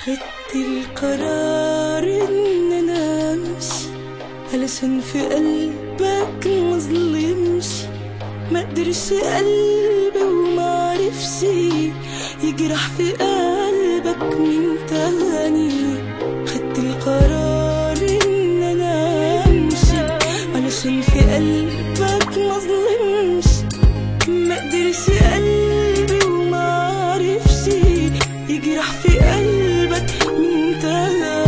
خدت القرار ان انا امشي علشان في قلبك مظلمش، ما قدرش قلبي ومعرفش يجرح في قلبك من تاني. خدت القرار ان انا امشي علشان في قلبك مظلمش، ما قدرش قلبي ومعرفش يجرح في قلبك من تاني.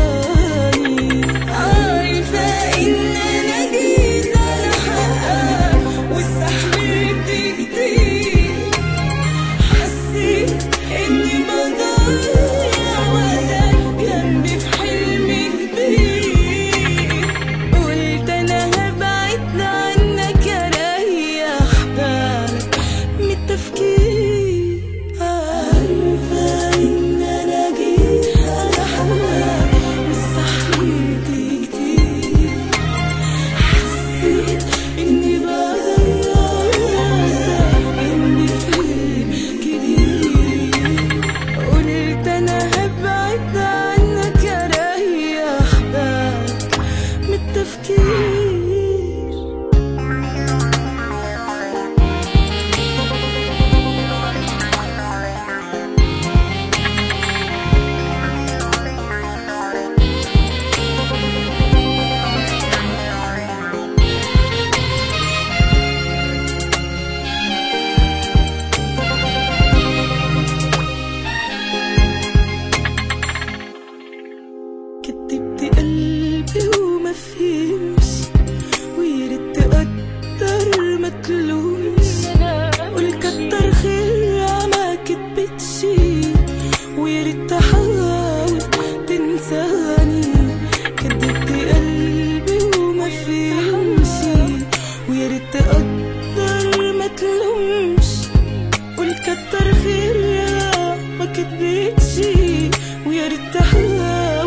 عارفة ان انا جيت على حقك واستحملت كتير، حسيت اني بضيع وقتك جنبي في حلم كبير، قلت انا هبعد عنك اريح بالك من التفكير. عارفة ان انا جيت على حقك واستحملت كتير، حسيت اني بضيع وقتك جنبي في حلم كبير، قلت انا هبعد عنك اريح بالك من التفكير. كدبت قلبي وما فهمش، وياريت تقدر ما تلومش، قول كتر خيرها ما كدبتش، وياريت تحاول تنساني. كدبت قلبي وما فهمش، وياريت تقدر ما تلومش، قول كتر خيرها ما كدبتش، وياريت تحاول